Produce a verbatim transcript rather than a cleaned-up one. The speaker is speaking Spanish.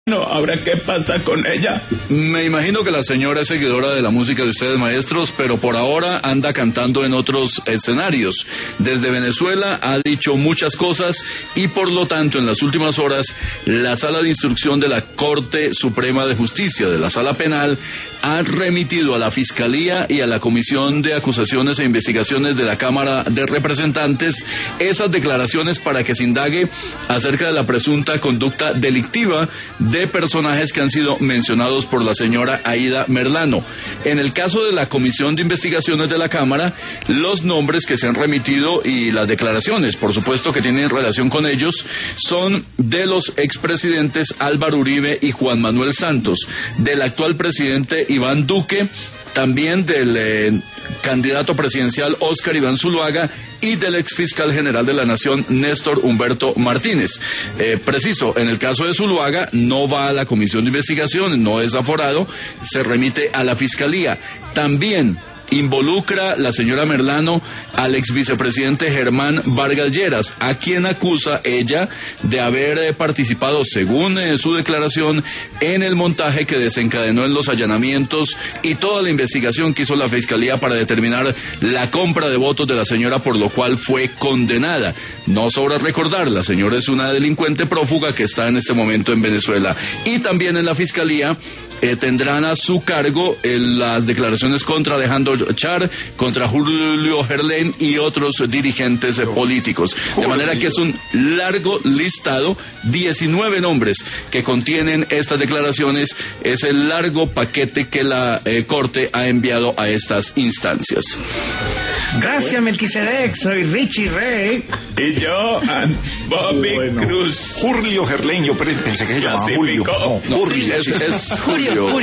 No, ¿ahora qué pasa con ella? Me imagino que la señora es seguidora de la música de ustedes, maestros, pero por ahora anda cantando en otros escenarios. Desde Venezuela ha dicho muchas cosas y por lo tanto en las últimas horas la Sala de Instrucción de la Corte Suprema de Justicia, de la Sala Penal, ha remitido a la Fiscalía y a la Comisión de Acusaciones e Investigaciones de la Cámara de Representantes esas declaraciones para que se indague acerca de la presunta conducta delictiva de personajes que han sido mencionados por la señora Aida Merlano. En el caso de la Comisión de Investigaciones de la Cámara, los nombres que se han remitido y las declaraciones, por supuesto que tienen relación con ellos, son de los expresidentes Álvaro Uribe y Juan Manuel Santos, del actual presidente Iván Duque, también del eh, candidato presidencial Óscar Iván Zuluaga y del exfiscal general de la Nación Néstor Humberto Martínez. Eh, preciso, en el caso de Zuluaga no va a la comisión de investigación, no es aforado, se remite a la fiscalía. También involucra la señora Merlano al ex vicepresidente Germán Vargas Lleras, a quien acusa ella de haber eh, participado, según eh, su declaración, en el montaje que desencadenó en los allanamientos y toda la investigación que hizo la Fiscalía para determinar la compra de votos de la señora, por lo cual fue condenada. No sobra recordar, la señora es una delincuente prófuga que está en este momento en Venezuela. Y también en la Fiscalía eh, tendrán a su cargo eh, las declaraciones contra Alejandro Char, contra Julio Gerlain y otros dirigentes eh, políticos. De manera que es un largo listado, diecinueve nombres que contienen estas declaraciones, es el largo paquete que la eh, Corte ha enviado a estas instancias. Gracias, Melquisedec, soy Richie Ray. Y yo, Bobby bueno. Cruz. Julio Gerlain, yo pensé que se llamaba Julio. No, no, Julio. Es, es Julio.